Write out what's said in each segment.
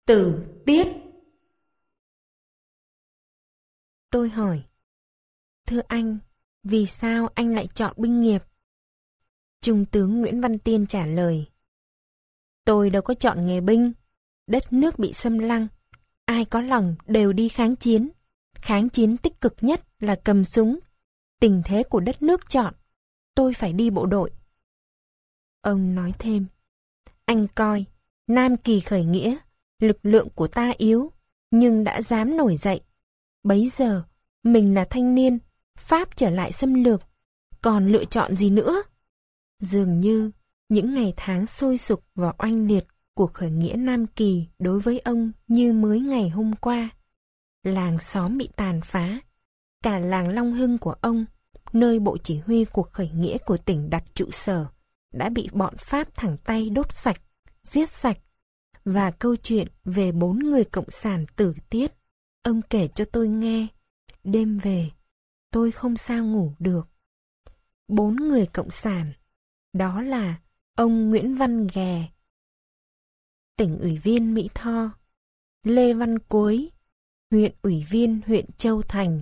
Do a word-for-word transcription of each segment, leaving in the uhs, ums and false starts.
Tử tiết. Tôi hỏi, thưa anh, vì sao anh lại chọn binh nghiệp? Trung tướng Nguyễn Văn Tiên trả lời, tôi đâu có chọn nghề binh. Đất nước bị xâm lăng, ai có lòng đều đi kháng chiến. Kháng chiến tích cực nhất là cầm súng. Tình thế của đất nước chọn, tôi phải đi bộ đội. Ông nói thêm, anh coi, Nam Kỳ khởi nghĩa, lực lượng của ta yếu, nhưng đã dám nổi dậy. Bấy giờ, mình là thanh niên, Pháp trở lại xâm lược, còn lựa chọn gì nữa? Dường như, những ngày tháng sôi sục và oanh liệt của khởi nghĩa Nam Kỳ đối với ông như mới ngày hôm qua. Làng xóm bị tàn phá, cả làng Long Hưng của ông, nơi bộ chỉ huy cuộc khởi nghĩa của tỉnh đặt trụ sở, đã bị bọn Pháp thẳng tay đốt sạch, giết sạch. Và câu chuyện về bốn người cộng sản tử tiết, ông kể cho tôi nghe. Đêm về, tôi không sao ngủ được. Bốn người cộng sản, đó là ông Nguyễn Văn Ghè, tỉnh ủy viên Mỹ Tho, Lê Văn Cuối, huyện ủy viên huyện Châu Thành,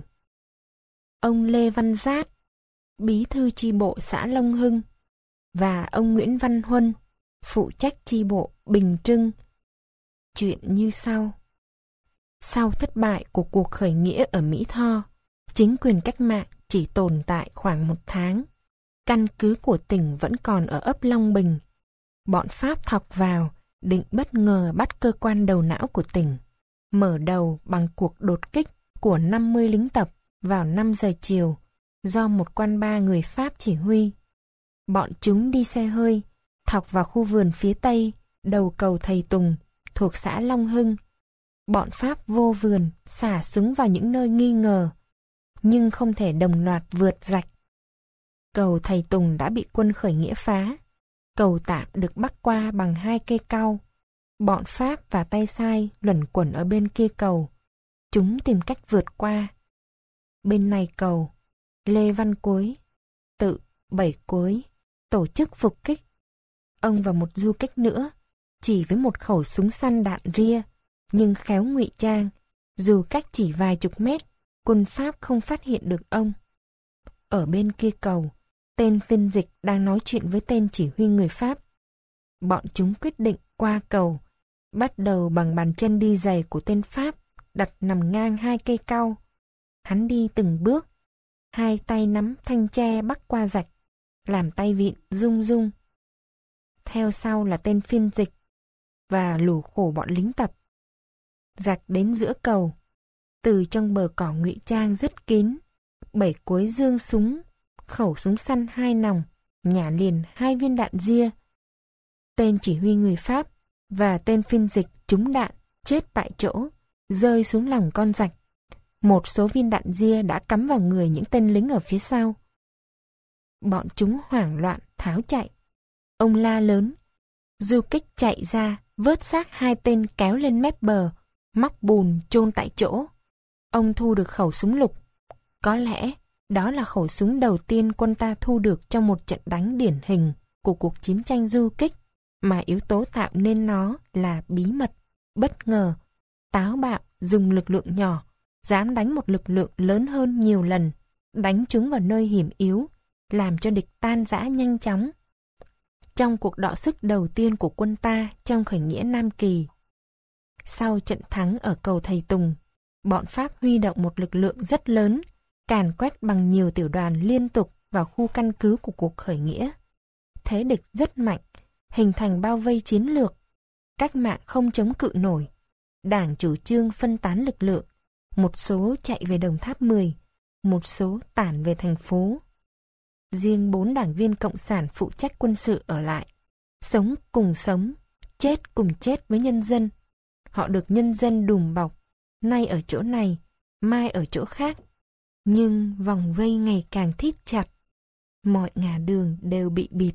ông Lê Văn Giát, bí thư chi bộ xã Long Hưng, và ông Nguyễn Văn Huân, phụ trách chi bộ Bình Trưng. Chuyện như sau. Sau thất bại của cuộc khởi nghĩa ở Mỹ Tho, chính quyền cách mạng chỉ tồn tại khoảng một tháng. Căn cứ của tỉnh vẫn còn ở ấp Long Bình. Bọn Pháp thọc vào, định bất ngờ bắt cơ quan đầu não của tỉnh, mở đầu bằng cuộc đột kích của năm mươi lính tập vào năm giờ chiều, do một quan ba người Pháp chỉ huy. Bọn chúng đi xe hơi, thọc vào khu vườn phía tây, đầu cầu Thầy Tùng, thuộc xã Long Hưng. Bọn Pháp vô vườn, xả súng vào những nơi nghi ngờ, nhưng không thể đồng loạt vượt rạch. Cầu Thầy Tùng đã bị quân khởi nghĩa phá. Cầu tạm được bắc qua bằng hai cây cau. Bọn Pháp và tay sai luẩn quẩn ở bên kia cầu. Chúng tìm cách vượt qua. Bên này cầu, Lê Văn Cuối, tự Bảy Cuối, tổ chức phục kích. Ông và một du kích nữa, chỉ với một khẩu súng săn đạn ria, nhưng khéo ngụy trang, dù cách chỉ vài chục mét, quân Pháp không phát hiện được ông. Ở bên kia cầu, tên phiên dịch đang nói chuyện với tên chỉ huy người Pháp. Bọn chúng quyết định qua cầu, bắt đầu bằng bàn chân đi giày của tên Pháp, đặt nằm ngang hai cây cau. Hắn đi từng bước, hai tay nắm thanh tre bắc qua rạch, làm tay vịn rung rung. Theo sau là tên phiên dịch và lù khổ bọn lính tập. Rạch đến giữa cầu, từ trong bờ cỏ ngụy trang rất kín, Bảy Cuối giương súng, khẩu súng săn hai nòng, nhả liền hai viên đạn ria. Tên chỉ huy người Pháp và tên phiên dịch trúng đạn, chết tại chỗ, rơi xuống lòng con rạch. Một số viên đạn ria đã cắm vào người những tên lính ở phía sau. Bọn chúng hoảng loạn tháo chạy. Ông la lớn. Du kích chạy ra, vớt xác hai tên kéo lên mép bờ, móc bùn chôn tại chỗ. Ông thu được khẩu súng lục. Có lẽ đó là khẩu súng đầu tiên quân ta thu được trong một trận đánh điển hình của cuộc chiến tranh du kích, mà yếu tố tạo nên nó là bí mật, bất ngờ, táo bạo, dùng lực lượng nhỏ, dám đánh một lực lượng lớn hơn nhiều lần, đánh chúng vào nơi hiểm yếu, làm cho địch tan rã nhanh chóng. Trong cuộc đọ sức đầu tiên của quân ta trong khởi nghĩa Nam Kỳ, sau trận thắng ở cầu Thầy Tùng, bọn Pháp huy động một lực lượng rất lớn, càn quét bằng nhiều tiểu đoàn liên tục vào khu căn cứ của cuộc khởi nghĩa. Thế địch rất mạnh, hình thành bao vây chiến lược. Cách mạng không chống cự nổi. Đảng chủ trương phân tán lực lượng, một số chạy về Đồng Tháp mười, một số tản về thành phố. Riêng bốn đảng viên cộng sản phụ trách quân sự ở lại, sống cùng sống, chết cùng chết với nhân dân. Họ được nhân dân đùm bọc, nay ở chỗ này, mai ở chỗ khác. Nhưng vòng vây ngày càng thít chặt, mọi ngả đường đều bị bịt.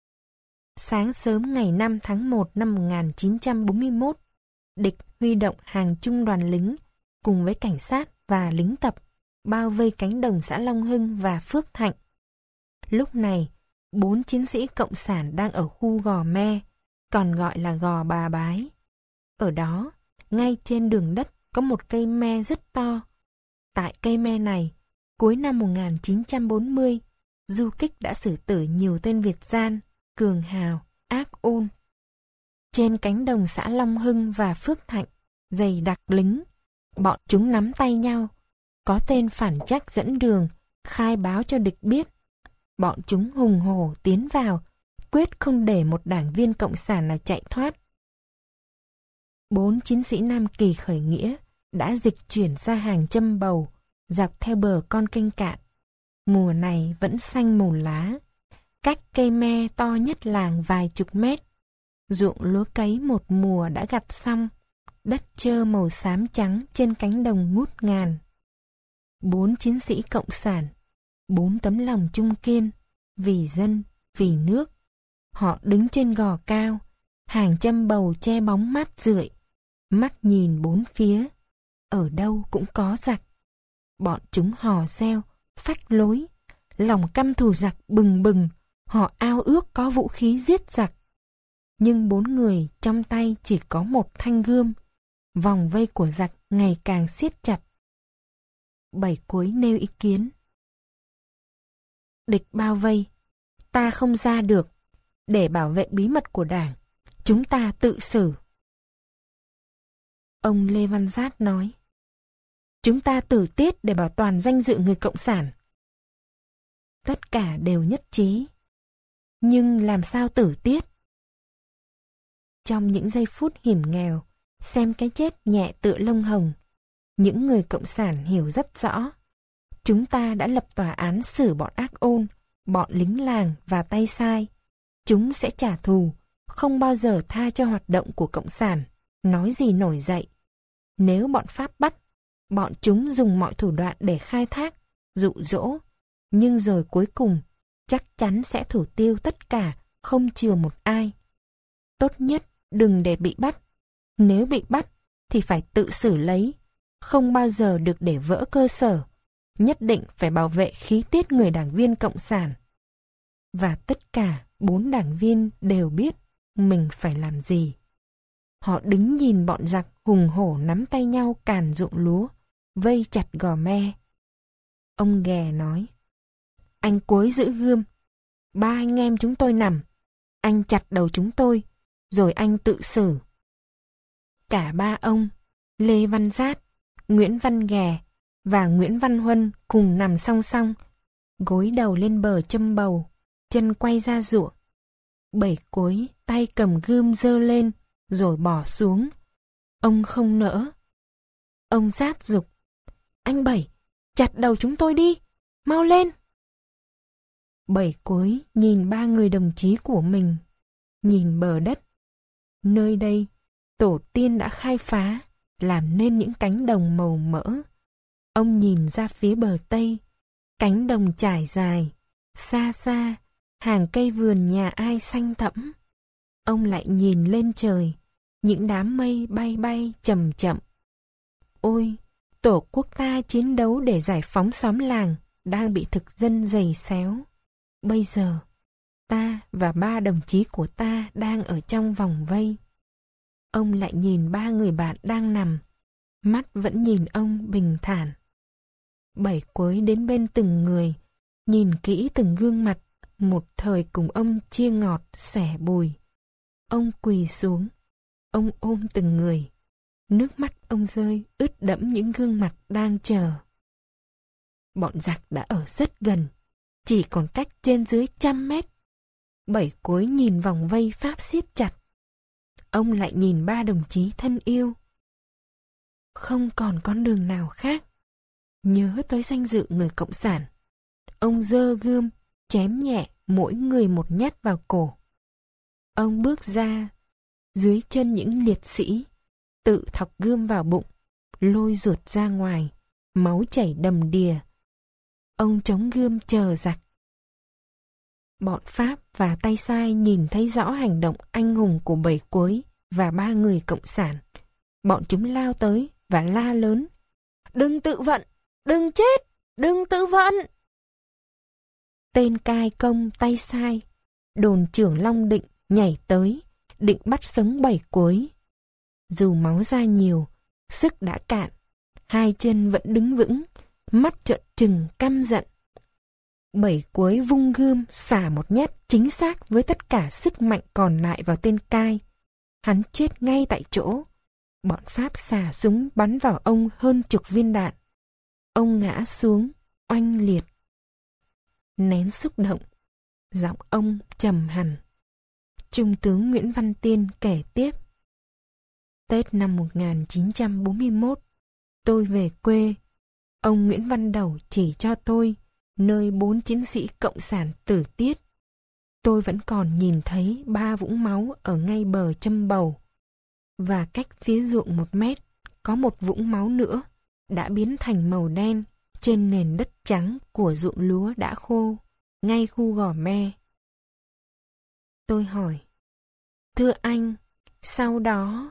Sáng sớm ngày năm tháng một năm một nghìn chín trăm bốn mươi mốt, địch huy động hàng trung đoàn lính cùng với cảnh sát và lính tập bao vây cánh đồng xã Long Hưng và Phước Thạnh. Lúc này, bốn chiến sĩ cộng sản đang ở khu Gò Me, còn gọi là Gò Bà Bái. Ở đó, ngay trên đường đất có một cây me rất to. Tại cây me này, cuối năm một nghìn chín trăm bốn mươi, du kích đã xử tử nhiều tên Việt gian, cường hào, ác ôn. Trên cánh đồng xã Long Hưng và Phước Thạnh, dày đặc lính, bọn chúng nắm tay nhau. Có tên phản trắc dẫn đường, khai báo cho địch biết. Bọn chúng hùng hổ tiến vào, quyết không để một đảng viên cộng sản nào chạy thoát. Bốn chiến sĩ Nam Kỳ khởi nghĩa đã dịch chuyển ra hàng Châm Bầu, dọc theo bờ con kênh cạn. Mùa này vẫn xanh màu lá, cách cây me to nhất làng vài chục mét. Ruộng lúa cấy một mùa đã gặt xong, đất trơ màu xám trắng trên cánh đồng ngút ngàn. Bốn chiến sĩ cộng sản, bốn tấm lòng trung kiên, vì dân, vì nước. Họ đứng trên gò cao, hàng Châm Bầu che bóng mát rượi, mắt nhìn bốn phía, ở đâu cũng có giặc. Bọn chúng hò reo, phách lối, lòng căm thù giặc bừng bừng, họ ao ước có vũ khí giết giặc. Nhưng bốn người trong tay chỉ có một thanh gươm, vòng vây của giặc ngày càng siết chặt. Bảy Cuối nêu ý kiến. Địch bao vây, ta không ra được, để bảo vệ bí mật của Đảng, chúng ta tự xử. Ông Lê Văn Giát nói, chúng ta tử tiết để bảo toàn danh dự người cộng sản. Tất cả đều nhất trí. Nhưng làm sao tử tiết? Trong những giây phút hiểm nghèo, xem cái chết nhẹ tựa lông hồng, những người cộng sản hiểu rất rõ. Chúng ta đã lập tòa án xử bọn ác ôn, bọn lính làng và tay sai. Chúng sẽ trả thù, không bao giờ tha cho hoạt động của cộng sản, nói gì nổi dậy. Nếu bọn Pháp bắt, bọn chúng dùng mọi thủ đoạn để khai thác, dụ dỗ, nhưng rồi cuối cùng chắc chắn sẽ thủ tiêu tất cả, không chừa một ai. Tốt nhất đừng để bị bắt. Nếu bị bắt thì phải tự xử lấy, không bao giờ được để vỡ cơ sở. Nhất định phải bảo vệ khí tiết người đảng viên cộng sản. Và tất cả bốn đảng viên đều biết mình phải làm gì. Họ đứng nhìn bọn giặc hùng hổ nắm tay nhau càn ruộng lúa, vây chặt gò me. Ông Ghè nói, anh Cuối giữ gươm, ba anh em chúng tôi nằm, anh chặt đầu chúng tôi, rồi anh tự xử. Cả ba ông, Lê Văn Giát, Nguyễn Văn Ghè và Nguyễn Văn Huân cùng nằm song song, gối đầu lên bờ Châm Bầu, chân quay ra ruộng. Bảy Cuối tay cầm gươm giơ lên, rồi bỏ xuống. Ông không nỡ. Ông Giát giục, anh Bảy, chặt đầu chúng tôi đi, mau lên. Bảy Cuối nhìn ba người đồng chí của mình, nhìn bờ đất. Nơi đây, tổ tiên đã khai phá, làm nên những cánh đồng màu mỡ. Ông nhìn ra phía bờ Tây, cánh đồng trải dài, xa xa, hàng cây vườn nhà ai xanh thẫm. Ông lại nhìn lên trời, những đám mây bay bay chậm chậm. Ôi, Tổ quốc ta chiến đấu để giải phóng xóm làng đang bị thực dân giày xéo. Bây giờ, ta và ba đồng chí của ta đang ở trong vòng vây. Ông lại nhìn ba người bạn đang nằm, mắt vẫn nhìn ông bình thản. Bảy Cuối đến bên từng người, nhìn kỹ từng gương mặt, một thời cùng ông chia ngọt xẻ bùi. Ông quỳ xuống, ông ôm từng người. Nước mắt ông rơi ướt đẫm những gương mặt đang chờ. Bọn giặc đã ở rất gần, chỉ còn cách trên dưới trăm mét. Bảy Cuối nhìn vòng vây Pháp siết chặt. Ông lại nhìn ba đồng chí thân yêu. Không còn con đường nào khác. Nhớ tới danh dự người cộng sản. Ông giơ gươm, chém nhẹ mỗi người một nhát vào cổ. Ông bước ra, dưới chân những liệt sĩ, tự thọc gươm vào bụng, lôi ruột ra ngoài, máu chảy đầm đìa. Ông chống gươm chờ giặc. Bọn Pháp và tay sai nhìn thấy rõ hành động anh hùng của Bảy Cuối và ba người cộng sản. Bọn chúng lao tới và la lớn: "Đừng tự vận! Đừng chết! Đừng tự vận!" Tên cai công tay sai, đồn trưởng Long Định nhảy tới, định bắt sống Bảy Cuối. Dù máu ra nhiều, sức đã cạn, hai chân vẫn đứng vững, mắt trợn trừng căm giận. Bảy cuối vung gươm xả một nhát chính xác với tất cả sức mạnh còn lại vào tên cai. Hắn chết ngay tại chỗ. Bọn Pháp xả súng bắn vào ông hơn chục viên đạn. Ông ngã xuống, oanh liệt. Nén xúc động, giọng ông trầm hẳn. Trung tướng Nguyễn Văn Tiên kể tiếp. Tết năm một nghìn chín trăm bốn mươi mốt, tôi về quê. Ông Nguyễn Văn Đẩu chỉ cho tôi nơi bốn chiến sĩ cộng sản tử tiết. Tôi vẫn còn nhìn thấy ba vũng máu ở ngay bờ châm bầu. Và cách phía ruộng một mét, có một vũng máu nữa, đã biến thành màu đen trên nền đất trắng của ruộng lúa đã khô, ngay khu Gò Me. Tôi hỏi, thưa anh, sau đó...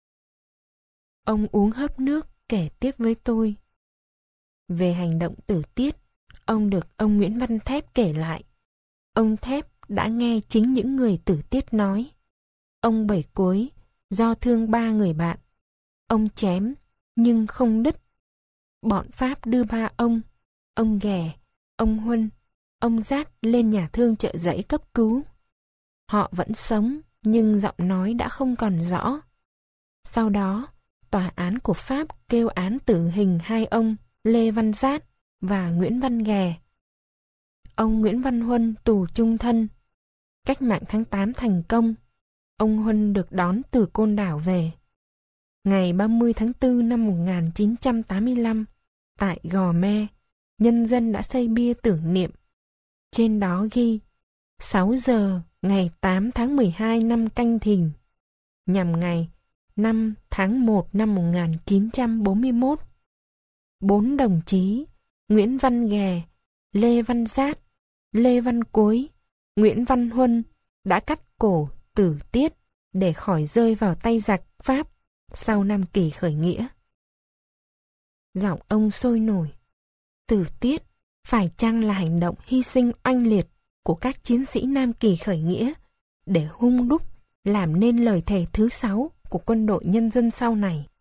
Ông uống hớp nước kể tiếp với tôi. Về hành động tử tiết, ông được ông Nguyễn Văn Thép kể lại. Ông Thép đã nghe chính những người tử tiết nói. Ông Bảy Cuối do thương ba người bạn. Ông chém, nhưng không đứt. Bọn Pháp đưa ba ông, ông Ghè, ông Huân, ông Giát lên nhà thương Chợ Giẫy cấp cứu. Họ vẫn sống, nhưng giọng nói đã không còn rõ. Sau đó, tòa án của Pháp kêu án tử hình hai ông Lê Văn Giát và Nguyễn Văn Ghè. Ông Nguyễn Văn Huân tù chung thân. Cách mạng tháng tám thành công. Ông Huân được đón từ Côn Đảo về. Ngày ba mươi tháng tư năm một nghìn chín trăm tám mươi lăm, tại Gò Me, nhân dân đã xây bia tưởng niệm. Trên đó ghi sáu giờ ngày tám tháng mười hai năm Canh Thìn, nhằm ngày năm tháng một năm một nghìn chín trăm bốn mươi mốt. Bốn đồng chí Nguyễn Văn Ghè, Lê Văn Giát, Lê Văn Cuối, Nguyễn Văn Huân đã cắt cổ tử tiết để khỏi rơi vào tay giặc Pháp sau năm kỳ khởi nghĩa. Giọng ông sôi nổi. Tử tiết phải chăng là hành động hy sinh oanh liệt của các chiến sĩ Nam kỳ khởi nghĩa để hung đúc làm nên lời thề thứ sáu của quân đội nhân dân sau này?